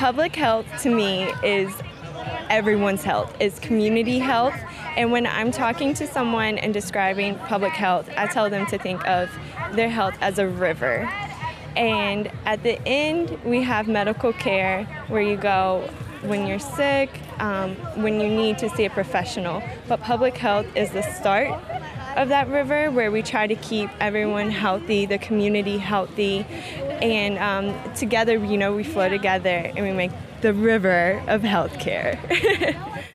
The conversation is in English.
public health to me is everyone's health, is community health. And when I'm talking to someone and describing public health, I tell them to think of their health as a river. And at the end, we have medical care where you go when you're sick, when you need to see a professional. But public health is the start of that river where we try to keep everyone healthy, the community healthy, and together, we flow together and we make the river of healthcare.